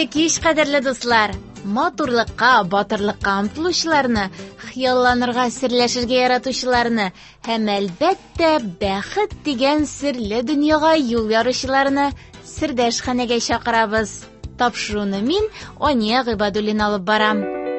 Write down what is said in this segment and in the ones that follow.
Иртәнге кич, кадерле дуслар. Матурлыкка, батырлыкка омтылучыларны, хыялланырга, серләшергә яратучыларны һәм әлбәттә бәхет дигән серле дөньяга юл яручыларны сердәшханәгә чакырабыз. Тапшыруны мин, Ания Гыйбадуллина, алып барам.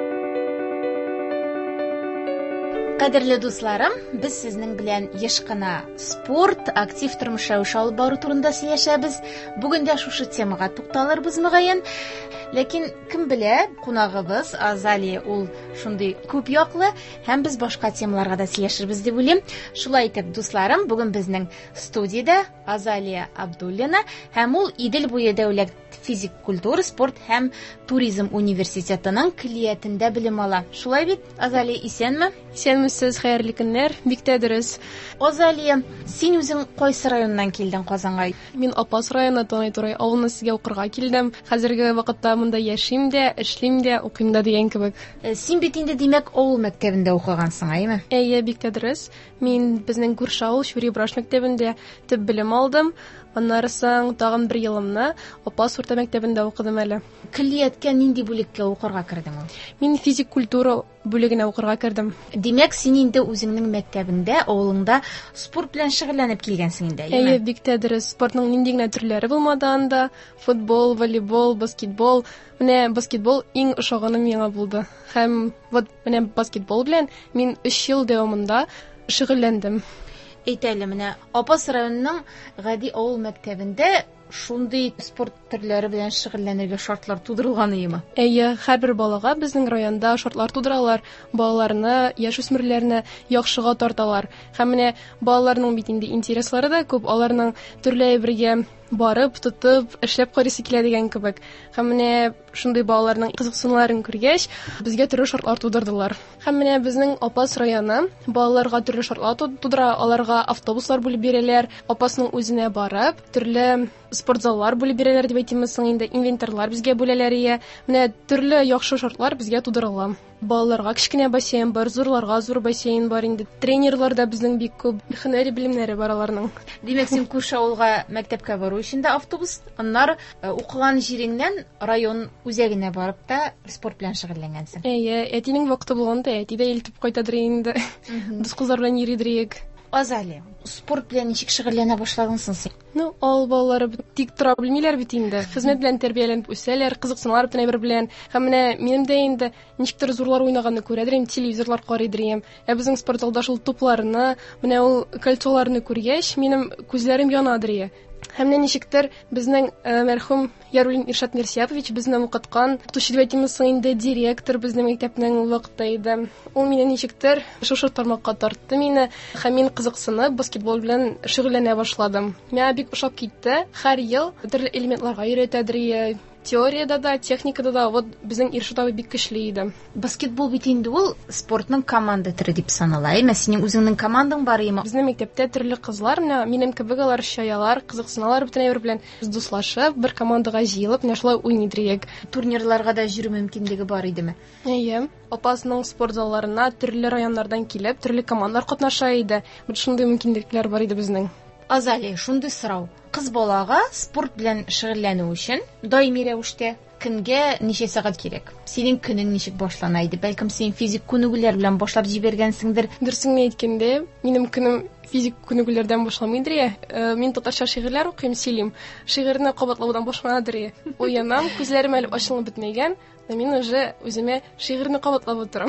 Кадерле дусларым, без сезнең белән еш кына спорт, актив тормыш рәвеше алып бару турында сөйләшәбез. Бүген дә шушы темага тукталырбыз мөгаен. Ләкин кем белә, кунагыбыз Азалия ул шундый күп яклы, һәм без башка темаларга да сөйләшербез дип уйлыйм. Шулай итеп, дусларым, бүген безнең студиядә Азалия Абдуллина һәм ул Идел буе дәүләт физик культура, спорт һәм туризм университетының клиятендә белем ала. Шулай бит, Азалия, исәнме? Исәнмесез, хәерле көннәр, бик тә дөрес. Азалия, син үзең кайсы районнан килдең Казанга? Мин Апас районы Танай Турай авылына сезгә укырга килдем. Хәзерге вакытта монда яшим дә, эшлим дә, укыйм да дигән кебек. Син бит инде димәк авыл мәктәбендә укыгансың, әйме? Әйе, бик тә дөрес. Мин безнең күрше авыл Шури Браш мәктәбендә төп белем алдым. Аннары соң тагын бер елымны Апас урта мәктәбендә укыдым әле. Клиятка нинди бүлеккә укырга кирдең ул? Мин физик культура бүлегенә укырга кирдем. Димәк, син инде үзеңнең мәктәбендә, авылыңда спорт белән шөгыльләнеп килгәнсең инде, әйме? Әйе, бик тә дөрес. Спортның нинди генә төрләре булмады анда. Футбол, волейбол, баскетбол. Менә баскетбол иң ошаганы миңа булды. Һәм вот менә баскетбол белән мин 3 ел дәвамында шөгыльләндем. Әйтәле, менә Апас районының гади авыл мәктәбендә шундый спорт төрләре белән шөгыльләнергә шартлар тудырылганымы? Әйе, һәрбер балага безнең районда шартлар тудыралар. Балаларны, яшүсмерләрне яхшыга тарталар. Һәм менә балаларның бит инде интереслары да күп, аларның төрле әйбергә барып, тотып, эшләп карыйсы килә дигән кебек. Һәм менә шундый балаларның кызыксынуларын күргәч, безгә төрле шартлар тудырдылар. Һәм менә безнең Апас районы балаларга төрле шартлар тудыра, аларга автобуслар бүлеп бирәләр, Апасның үзенә барып, төрле спортзаллар бүлеп бирәләр дип әйтәм соң инде, инвентарьлар безгә бүләләр ия. Менә төрле яхшы шартлар безгә тудырыла. Балаларга кичкенә бассейн бар, зурларга зур бассейн бар инде. Тренерлар да безнең бик күп, һөнәри белемнәре бар аларның. Димәк, син күрше авылга мәктәпкә бару өчен дә автобус, аннары укыган җиреңнән район үзәгенә барып та спорт белән шөгыльләнгәнсең. Әйе, әтинең вакыты булганда, әти дә илтеп кайтадыр инде. Без кызлар белән йөридек. Азалия, спорт белән ничек шөгыльләнә башладың син? Ну, ал балалары тик тора белмиләр бит инде. Хезмәт белән тәрбияләнеп үсәләр, кызыксыналар бөтен әйбер белән. Һәм менә минем дә инде ничектер зурлар уйнаганны күрәдер, телевизорлар карыйдыр. Безнең спортзалда шул тупларны, менә ул кольцоларны күргәч, минем күзләрем янадыр. Һәм менә ничектер безнең мәрхүм Яруллин Иршат Мирсияпович безне укыткан, укытучы дип әйтәм соң инде, директор безнең мәктәпнең вакытта иде. Ул мине ничектер шушы тармакка тартты мине, һәм мин кызыксынып баскетбол белән шөгыльләнә башладым. Миңа бик ошап китте. Һәр ел төрле элементларга өйрәтәдер. Теорияда да, техникада да, вот безнең Иршат абый бик көчле иде. Баскетбол бит инде ул спортның команда төре дип санала. Әйме, синең үзеңнең командаң барымы? Безнең мәктәптә төрле кызлар, минем кебек алар шаялар, кызыксыналар бөтен әйбер белән. Без дуслашып, бер командага җыелып, менә шулай уйныйдык. Турнирларга да йөрү мөмкинлеге бар идеме? Әйе. Апасның спортзалларына төрле районнардан килеп, төрле командалар катнаша иде. Бу шундый мөмкинлекләр бар иде безнең. Азалия, шундый сорау. Кыз балага спорт белән шөгыльләнү өчен даими рәвештә көнгә ничә сәгать кирәк? Синең көнең ничек башлана иде? Бәлкем син физик күнегүләр белән башлап җибәргәнсеңдер. Дөресен әйткәндә, минем көнем физик күнегүләрдән башламыйдыр. Мин татарча шигырьләр укыйм, сөйлим. Шигырьне кабатлаудан башланадыр. Уянам, күзләрем әле ачылып бетмәгән, мин уже үземә шигырьне кабатлап утырам.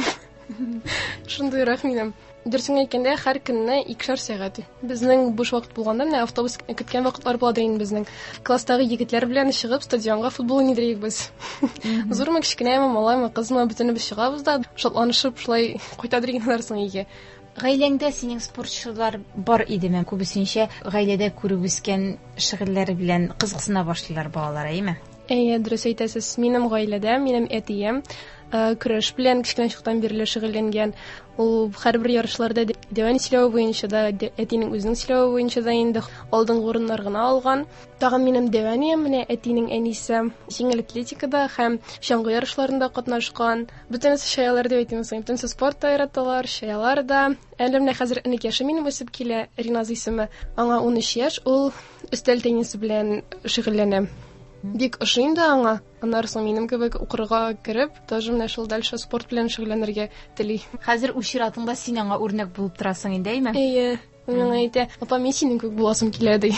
Шундый рәхминем. Дөресен әйткәндә, һәр көнне 2 сәгать. Безнең буш вакыт булганда, менә автобус көткән вакытлар буладыр инде безнең. Класстагы егетләр белән чыгып стадионга футбол уйныйдык без. Зурмы, кичкенәме, малаймы, кызмы, бөтенебез чыгабыз да, шатланышып шулай кайтадыр инде өйгә. Гаиләңдә синең спортчылар бар идеме? Күбесенчә гаиләдә күреп үскән шөгыльләр белән кызыксына башлыйлар балалар, әйме? Әйе, дөрес әйтәсез. Минем гаиләдә, минем әтием көрәш белән кичкенә чактан бирле шөгыльләнгән. Ул һәрбер ярышларда дәвам итү буенча да, әтинең үзенең сөйләве буенча да инде алдынгы урыннар гына алган. Тагын минем дәвамием менә әтинең әнисе җиңел атлетикада һәм чаңгы ярышларында катнашкан. Бөтенесе шаялар дип әйтәм соң, бөтенесе спортта яраталар, шаялар да. Әле менә хәзер 12 яшем минем үсеп килә, Риназ исеме. Аңа 13 яшь, ул өстәл теннисы белән шөгыльләнә. Бик ошый да аңа. Аннан соң минем кебек укырга кереп, даже менә шул дальше спорт белән шөгыльләнергә тели. Хәзер үз чиратыңда син аңа үрнәк булып торасың инде, әйме? Әйе. Миңа әйтә, апа, мин синең кебек буласым килә ди.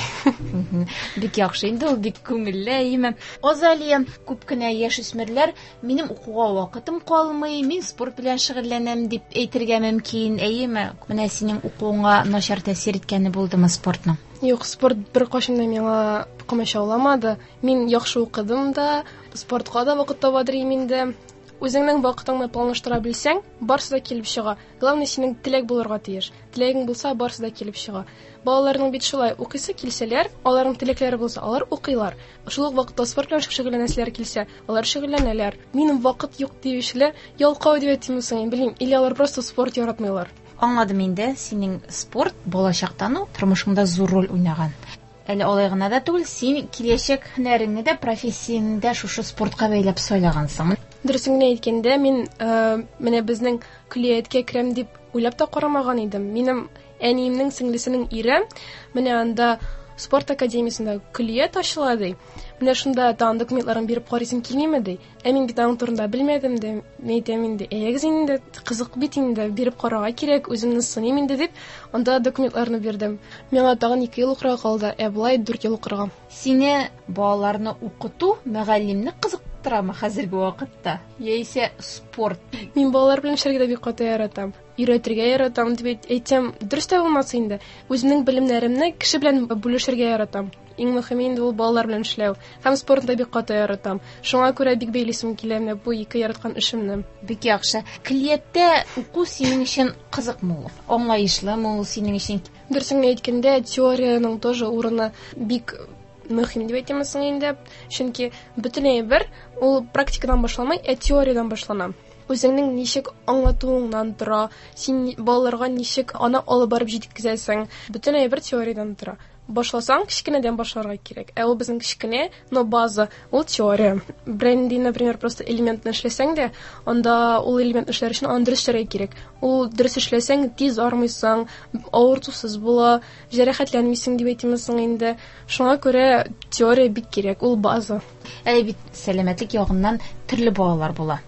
Бик яхшы инде, ул бик күңелле, әйме? Азалия, күп кенә яшүсмерләр минем укуга вакытым калмый, мин спорт белән шөгыльләнәм дип әйтергә мөмкин, әйме? Менә синең укуыңа начар тәэсир иткәне булдымы спортның? Юк, спорт бер кашында миңа комачауламады. Мин яхшы укыдым да, спортка да вакыт таба дирим инде. Үзеңнең вакытыңны планлаштыра белсәң, барсы да килеп чыга. Главное, синең теләк булырга тиеш. Теләгең булса, барсы да килеп чыга. Балаларның бит шулай укыйсы килсәләр, аларның теләкләре булса, алар укыйлар. Шул ук вакытта спорт белән шөгыльләнәселәр килсә, алар шөгыльләнәләр. Минем вакыт юк диючеләр ялкау дип әйтмәсен, белмим, или алар просто спорт яратмыйлар. Аңладым инде, синең спорт балачактан ук тормышыңда зур роль уйнаган. Әле алай гына да түгел, син киләчәк һөнәреңне дә, профессияңне дә шушы спортка бәйләп сайлагансың. Дөресен әйткәндә, мин менә безнең күлияткә керәм дип уйлап та карамаган идем. Минем әниемнең сеңлесенең ире менә анда спорт академиясендә күлият ачылады. Менә шунда тагын документларын биреп карыйсым килмиме ди. Мин бит аның турында белмәдем дә, әйтәм инде, әйегез инде кызык бит инде, биреп карарга кирәк, үземне сыймым инде дип, анда документларны бирдем. Миңа тагын 2 ел укырга калды, булай 4 ел укырга. Сине балаларны укыту мөгаллимне кызыктырамы хәзерге вакытта? Яисә спорт? Мин балалар белән эшләргә дә бик каты яратам. Өйрәтергә яратам дип әйтсәм, дөрес тә булмас инде. Үземнең белемнәремне кеше белән бүлешергә яратам. Иң мөһиме инде ул балалар белән эшләү. Һәм спортта бик каты яратам. Шуңа күрә бик бәйлисем килә менә бу 2 яраткан эшемне. Бик яхшы. Килияттә уку синең өчен кызыкмы? Аңлаешлымы ул синең өчен? Дөресен әйткәндә, теорияның тоже урыны бик мөһим дип әйтәмсең инде. Чөнки бөтенләй бер ул практикадан башламай, теориядан башлана. Үзеңнең ничек аңлатуыңнан тора, син балаларга ничек аны алып барып җиткезәсең, бөтенләй бер теориядан тора. Башласаң, кичкенәдән башларга кирәк. Ул безнең кичкенә, но база ул теория. Бренди, например, просто элементны эшләсәң дә, анда ул элемент эшләр өчен аны дөрес эшләргә кирәк. Ул дөрес эшләсәң, тиз армыйсың, авыртусыз була, җәрәхәтләнмисең дип әйтәмсең инде. Шуңа күрә теория бик кирәк, ул база. Әле бит сәламәтлек ягыннан төрле балалар була.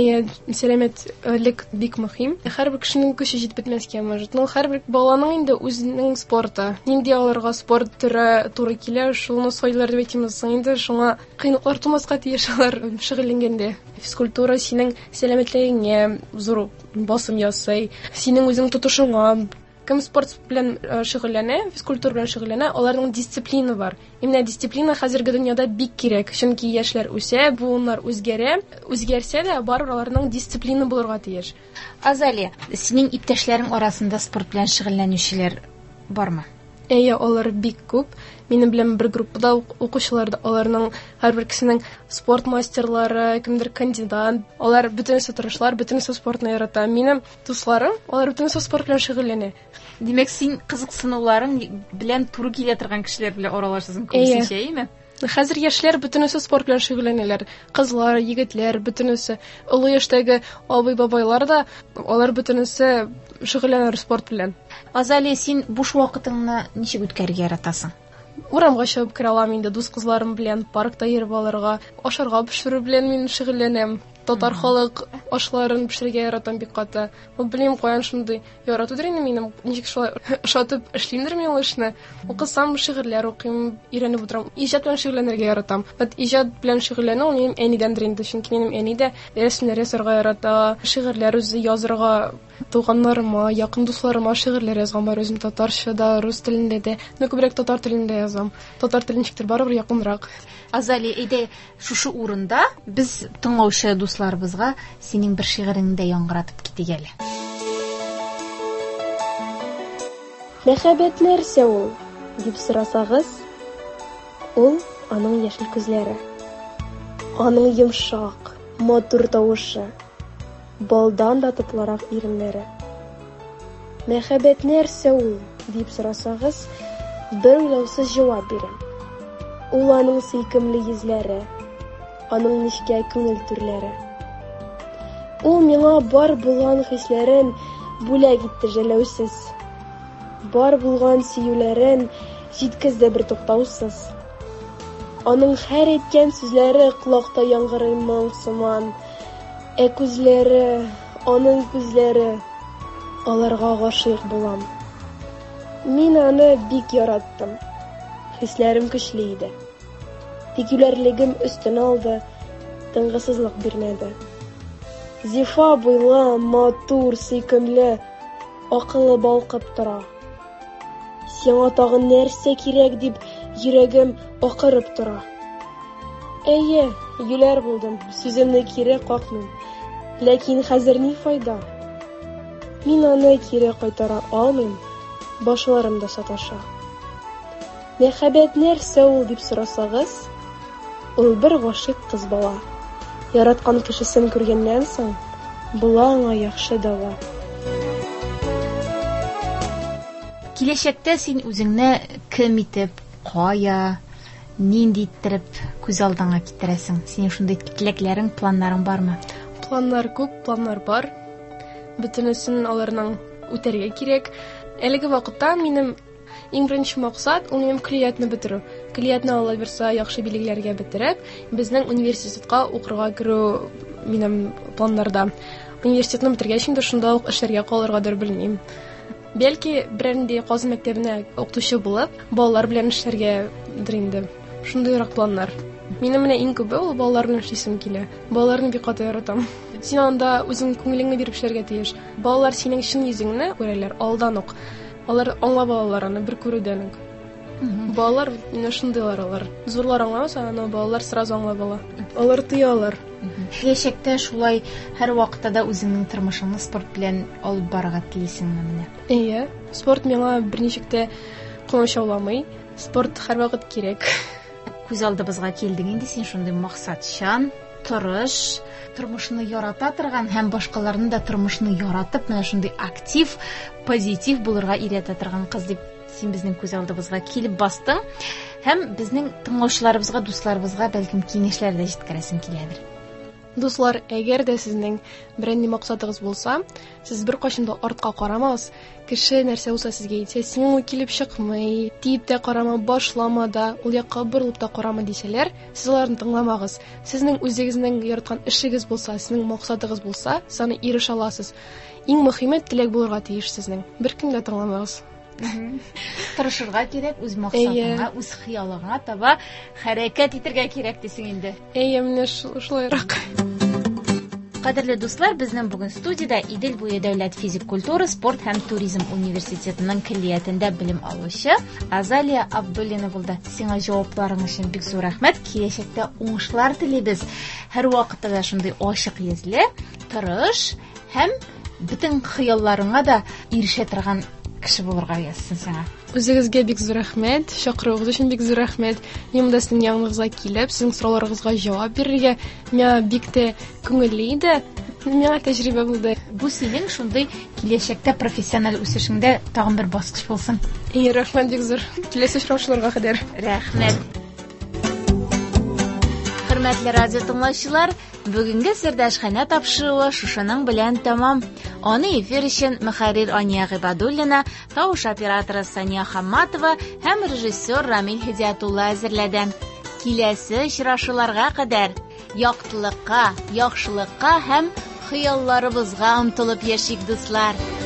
Сәламәтлек бик мөһим. Һәрбер кешенең көче җитеп бетмәскә мөҗит. Һәрбер баланың инде үзенең спорты. Нинди аларга спорт түре туры килә, шуны сайлар дип әйтәмсең инде. Шуңа кыйнлыклар тумаска тиешләр шөгыльләнгәндә. Физкультура синең сәламәтлегеңә зур басым ясый. Синең үзең тотышыңа. Кем спорт белән шөгыльләнә, физкультура белән шөгыльләнә, аларның дисциплина бар. Именно дисциплина хәзерге дөньяда бик кирәк. Чөнки яшьләр үсә, буыннар үзгәрә. Үзгәрсә дә барыбер аларның дисциплина булырга тиеш. Азалия, синең иптәшләрең арасында спорт белән шөгыльләнүчеләр бармы? Алар бик күп. Минем белән бер группада укучылар да, аларның һәрбер кешенең спорт мастерлары, кемдер кандидат. Алар бөтенесе тырышлар, бөтенесе спортны ярата. Минем дусларым, алар бөтенесе спорт белән шөгыльләнә. Димәк, син кызыксынуларың белән туры килә торган кешеләр белән аралашасың күбесенчә, әйме? Хәзер яшьләр бөтенесе спорт белән шөгыльләнәләр. Кызлар, егетләр, бөтенесе. Олы яшьтәге абый-бабайлар да, алар бөтенесе шөгыльләнәләр спорт белән. Азалия, син буш вакытыңны ничек үткәрергә яратасың? Урамга чыгып керә алам инде дус кызларым белән, паркта йөреп алырга, ашарга пешерү белән мин шөгыльләнәм. Татар халык ашларын пешерергә яратам бик каты. Белмим каян шундый яратудыр инде минем. Ничек шулай шатып эшлимдер мин ул эшне. Укысам, шигырьләр укыйм, өйрәнеп утырам. Иҗат белән шөгыльләнергә яратам. Иҗат белән шөгыльләнү ул минем әнидәндер инде. Чөнки минем әни дә рәсемнәр ясарга ярата, шигырьләр үзе язарга, туганнарыма, якын дусларыма шигырьләр язган бар. Үзем татарчада, рус телендә дә, күбрәк татар телендә язам. Татар телен ничектер барыбер якынрак. Азалия, әйдә, шушы урында без тыңлаучы дусларыбызга синең бер шигыреңне дә яңгыратып китик әле. Мәхәббәт нәрсә ул? Дип сорасагыз, ул аның яшел күзләре. Аның йомшак, матур тавышы, балдан да татлырак иреннәре. Мәхәббәт нәрсә ул? Дип сорасагыз, бер уйлаусыз җавап бирәм. Ул аның сөйкемле йөзләре, аның нечкә күңел түрләре. Ул миңа бар булган хисләрен бүләк итте җәләүсез. Бар булган сөюләрен җиткезде бер туктаусыз. Аның һәр әйткән сүзләре колакта яңгырый моң сыман. Күзләре, аның күзләре, аларга гашыйк булам. Мин аны бик яраттым. Хисләрем көчле иде. Тикүләрлегем өстен алды, тынгысызлык бирмәде. Зифа буйлы, матур, сөйкемле, акылы балкып тора. Сиңа тагын нәрсә кирәк дип йөрәгем акырып тора. Әйе, юләр булдым, сүземне кире какмыйм. Ләкин хәзер ни файда? Мин аны кире кайтара алмыйм, башларым да саташа. Мәхәббәт нәрсә ул дип сорасагыз, ул бер гашыйк кыз бала. Яраткан кешесен күргәннән соң, була аңа яхшы дава. Киләчәктә син үзеңне кем итеп, кая, нинди иттереп күз алдыңа китерәсең? Синең шундый теләкләрең, планнарың бармы? Планнар күп, планнар бар. Бөтенесен аларның үтәргә кирәк. Әлеге вакытта минем иң беренче максат ул минем көллиятны бетерү. Көллиятны Алла бирсә яхшы билгеләргә бетереп, безнең университетка укырга керү минем планнарда. Университетны бетергәч инде шунда ук эшләргә калыргадыр белмим. Бәлки беренди Казан мәктәбенә укытучы булып, балалар белән эшләргәдер инде. Шундыйрак планнар. Минем менә иң күбе ул балалар белән эшлисем килә. Балаларны бик каты яратам. Син анда үзең күңелеңне биреп эшләргә тиеш. Балалар синең чын йөзеңне күрәләр алдан ук. Алар аңлап алалар аны бер күрүдән үк. Балалар менә шундыйлар алар. Зурлар аңламаса, аны балалар сразу аңлап ала. Алар тоялар. Киләчәктә шулай һәр вакытта да үзеңнең тормышыңны спорт белән алып барырга телисеңме менә? Әйе, спорт миңа берничек тә комачауламый. Спорт һәрвакыт кирәк. Күз алдыбызга килдең инде син шундый максатчан, тырыш, тормышны ярата торган һәм башкаларны да тормышны яратып, менә шундый актив, позитив булырга өйрәтә торган кыз дип син безнең күз алдыбызга килеп бастың. Һәм безнең тыңлаучыларыбызга, дусларыбызга бәлкем киңәшләр дә җиткерәсең киләдер. Дуслар, әгәр дә сезнең беренди максатыгыз булса, сез бер кайчан да артка карамагыз. Кеше нәрсә булса сезгә әйтсә, син ул килеп чыкмый, тип тә карама, башлама да, ул якка борылып та карама дисәләр, сез аларны тыңламагыз. Сезнең үзегезнең яраткан эшегез булса, сезнең максатыгыз булса, саны ирешә аласыз. Иң мөһиме теләк булырга тиеш сезнең. Бер кем дә тыңламагыз. Тырышырга кирәк, үз максатыңа, үз хыялыңа таба хәрәкәт итәргә кирәк дисең инде. Әйе, менә шулайрак. Кадерле дуслар, безнең бүген студиядә Идел буе дәүләт физик культура, спорт һәм туризм университетының киллиятендә белем алучы Азалия Абдуллина булды. Сиңа җавапларың өчен бик зур рәхмәт. Киләчәктә уңышлар телибез. Һәр вакытта да шундый ачык йөзле, тырыш һәм бөтен хыялларыңа да ирешә торган кеше булырга язсын сиңа. Үзегезгә бик зур рәхмәт, чакыруыгыз өчен бик зур рәхмәт. Мин монда сезнең яныңызга килеп, сезнең сорауларыгызга җавап бирергә миңа бик тә күңелле иде. Миңа тәҗрибә булды. Бу синең шундый киләчәктә профессиональ үсешеңдә тагын бер баскыч булсын. Рәхмәт бик зур. Киләсе очрашуларга кадәр. Рәхмәт. Хөрмәтле радио тыңлаучылар, бүгенге сердәшханә тапшыруы шушының белән тамам. Аны эфир өчен мөхәррир Ания Гыйбадуллина, тавыш операторы Сания Хамматова һәм режиссер Рамил Хидиятулла әзерләде. Киләсе очрашуларга кадәр яктылыкка, яхшылыкка һәм хыялларыбызга омтылып яшик дуслар.